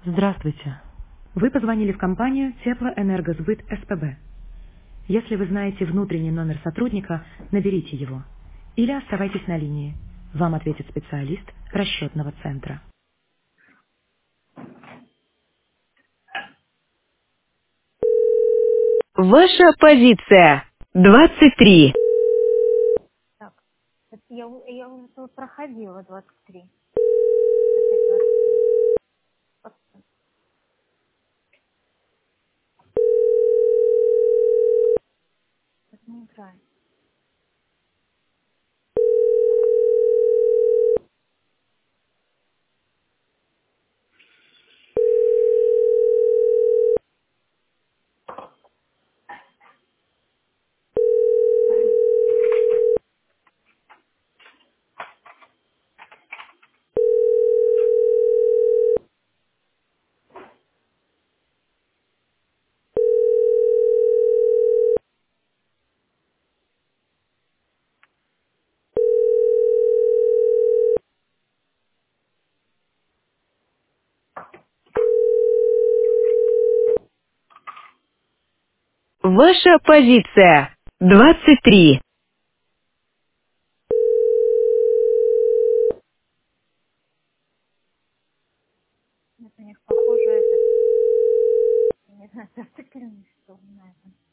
Здравствуйте. Вы позвонили в компанию Теплоэнергосбыт СПБ. Если вы знаете внутренний номер сотрудника, наберите его. Или оставайтесь на линии. Вам ответит специалист расчетного центра. Ваша позиция 23. Так, это я уже тут проходила 23. Опять 23. Вот, это не играет. Ваша позиция 23. Это у них похоже этот, я не знаю, зацикленный, что ли, на этом.